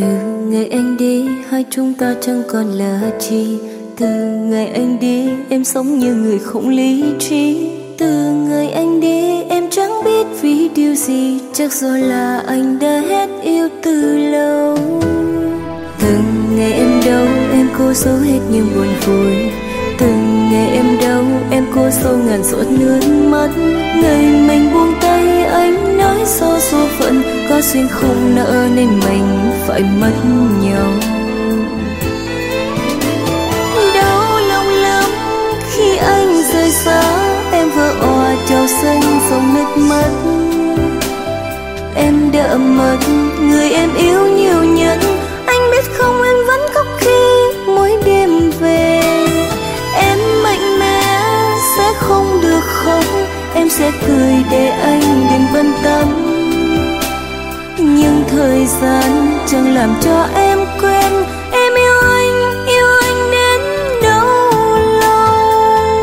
Từ ngày anh đi, hai chúng ta chẳng còn là chi. Từ ngày anh đi, em sống như người không lý trí. Từ ngày anh đi, em chẳng biết vì điều gì. Chắc do là anh đã hết yêu từ lâu. Từng ngày em đâu, em cố giấu hết những buồn vui. Từng ngày em đâu, em cố giấu ngàn giọt nước mắt. Ngày mình buông tay, anh nói do số phận có duyên không nỡ nên mình phải mất nhau. Đau lòng lắm khi anh rời xa, em vỡ òa trào sân dòng nước mắt. Em đã mất người em yêu nhiều nhất. Anh biết không, em vẫn khóc khi mỗi đêm về. Em mạnh mẽ sẽ không được khóc, em sẽ cười để anh đừng bận tâm. Nhưng thời gian chẳng làm cho em quên. Em yêu anh đến đâu lâu.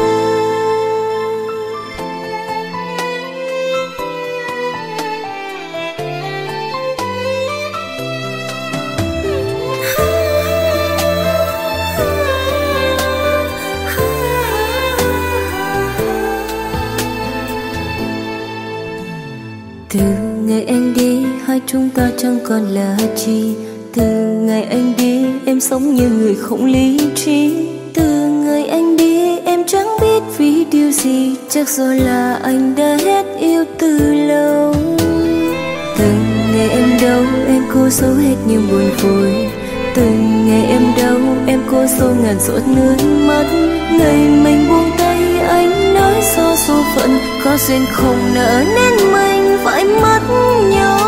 Từ ngày anh đi, hai chúng ta chẳng còn là chi. Từ ngày anh đi, em sống như người không lý trí. Từ ngày anh đi, em chẳng biết vì điều gì. Chắc do là anh đã hết yêu từ lâu. Từng ngày em đâu, em cố giấu hết những buồn vui. Từng ngày em đâu, em cố giấu ngàn giọt nước mắt. Ngày mình buông tay, anh nói do số phận có duyên không nỡ nên mình phải mất nhau.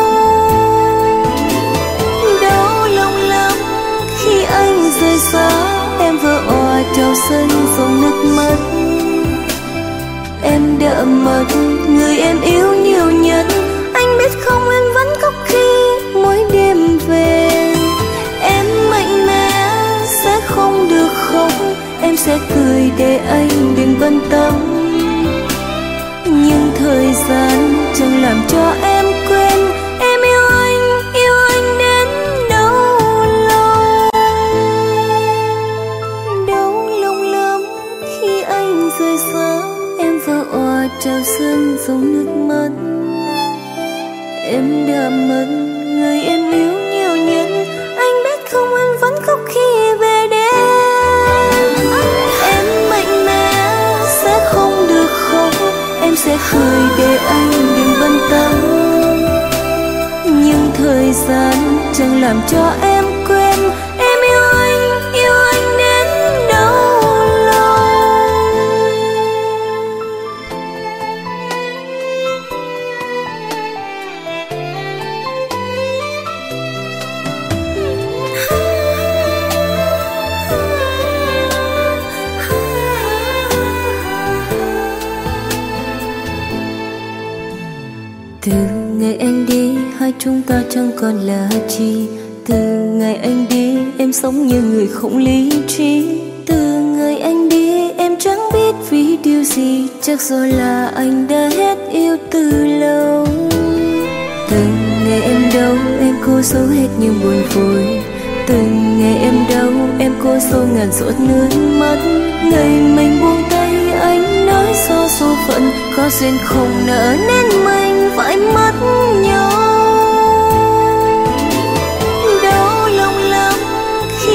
Đau lòng lắm khi anh rời xa, em vỡ òa trào sân dòng nước mắt. Em đã mất người em yêu nhiều nhất. Anh biết không, em vẫn khóc khi mỗi đêm về. Em mạnh mẽ sẽ không được khóc, em sẽ cười để anh đừng bận tâm. Nhưng thời gian chẳng làm cho em quên. Em yêu anh đến đâu lâu. Đau lòng lắm khi anh rời xa, em vỡ òa trào sân dòng nước mắt. Em đã mất người em yêu nhiều nhất. Anh biết không, em vẫn khóc khi về đêm. Em mạnh mẽ sẽ không được khóc, em sẽ cười để anh đừng bận tâm. Nhưng thời gian chẳng làm cho em quên. Em yêu anh đến đâu lâu. Từ ngày anh đi, hai chúng ta chẳng còn là chi. Từ ngày anh đi, em sống như người không lý trí. Từ ngày anh đi, em chẳng biết vì điều gì. Chắc do là anh đã hết yêu từ lâu. Từng ngày em đâu, em cố giấu hết những buồn vui. Từng ngày em đâu, em cố giấu ngàn giọt nước mắt. Ngày mình buông tay, anh nói do số phận có duyên không nỡ nên mình phải mất